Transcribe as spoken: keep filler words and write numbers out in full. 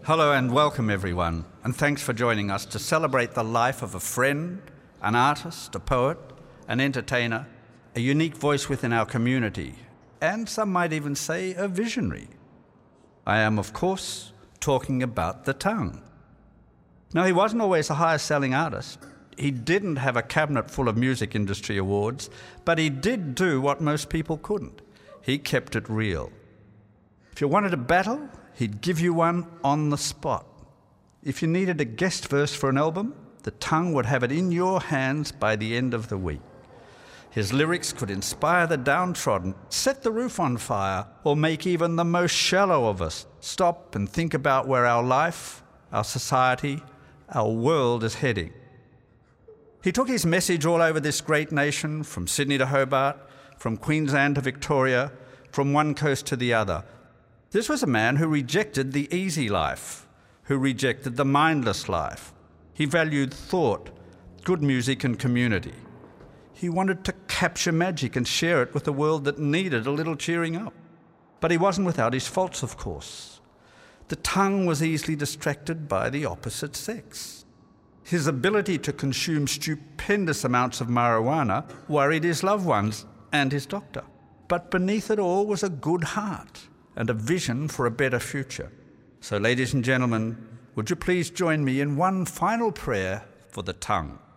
Hello and welcome everyone, and thanks for joining us to celebrate the life of a friend, an artist, a poet, an entertainer, a unique voice within our community, and some might even say a visionary. I am, of course, talking about the Tongue. Now, he wasn't always the highest selling artist. He didn't have a cabinet full of music industry awards, but he did do what most people couldn't. He kept it real. If you wanted a battle, he'd give you one on the spot. If you needed a guest verse for an album, the Tongue would have it in your hands by the end of the week. His lyrics could inspire the downtrodden, set the roof on fire, or make even the most shallow of us stop and think about where our life, our society, our world is heading. He took his message all over this great nation, from Sydney to Hobart, from Queensland to Victoria, from one coast to the other. This was a man who rejected the easy life, who rejected the mindless life. He valued thought, good music and community. He wanted to capture magic and share it with a world that needed a little cheering up. But he wasn't without his faults, of course. The Tongue was easily distracted by the opposite sex. His ability to consume stupendous amounts of marijuana worried his loved ones and his doctor. But beneath it all was a good heart and a vision for a better future. So, ladies and gentlemen, would you please join me in one final prayer for the Tongue?